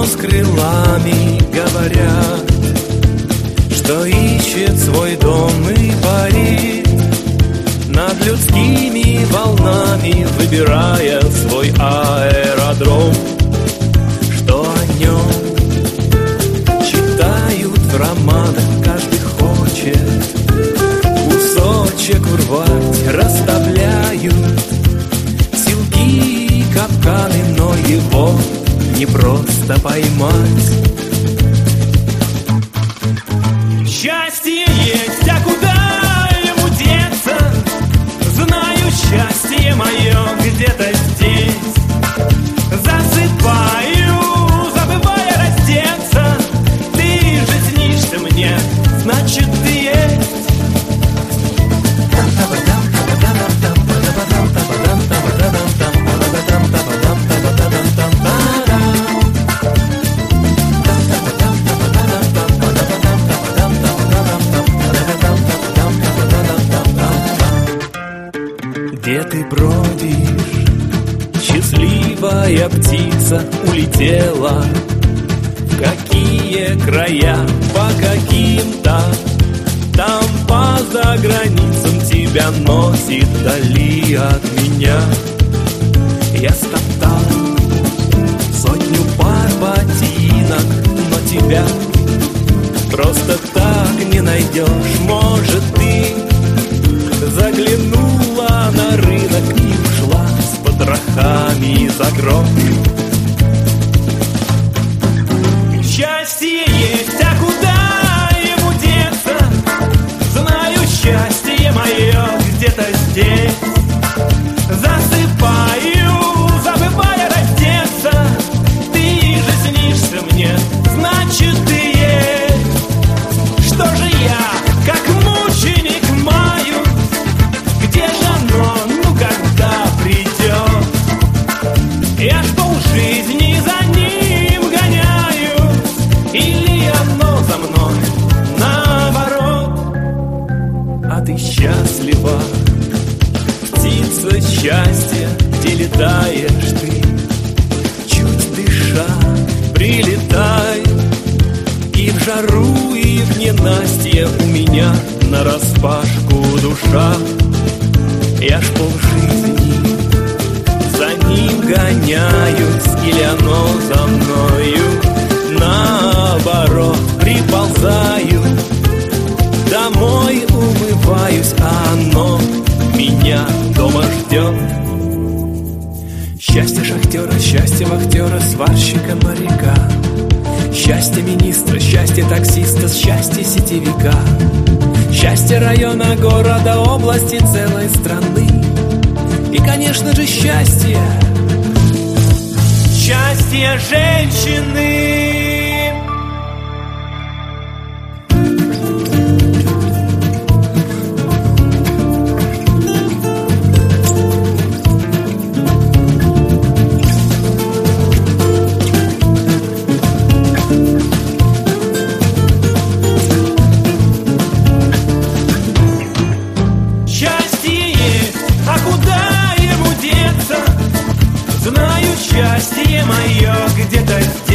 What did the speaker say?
с крылами говорят, что ищет свой дом и парит над людскими волнами, выбирая свой аэродром. Что о нем читают в романах, каждый хочет кусочек урвать, расставляют силки и капканы, но его не просто поймать. Счастье есть, а куда ему деться? Знаю, счастье мое где-то здесь. Засыпаю, забывая раздеться. Ты же снишься мне, значит ты есть. Где ты бродишь? Счастливая птица улетела. В какие края, по каким-то там по заграницам тебя носит вдали от меня. Я стоптал сотню пар ботинок, но тебя просто так не найдешь. Может, ты заглянула на рынок и ушла с потрохами за грош. Счастье есть, а куда ему деться? Знаю, счастье мое где-то здесь. Засыпаю, забывая раздеться. Ты же снишься мне, значит ты есть. Что же я, как мученик маю? Где же оно, ну когда придет? Я ж полжизни за ним гоняю, или оно за мной наоборот? А ты счастлива, птица счастья, где летаешь ты, чуть дыша, прилетай. И в жару, и в ненастье у меня нараспашку душа. Я ж полжизни за ним гоняюсь, или оно за мною наоборот? Приползаю домой, умываюсь, а оно меня дома ждет. Счастье шахтера, счастье вахтера, сварщика, моряка, счастье министра, счастье таксиста, счастье сетевика, счастье района, города, области, целой страны. И, конечно же, счастье женщины. Знаю, счастье мое где-то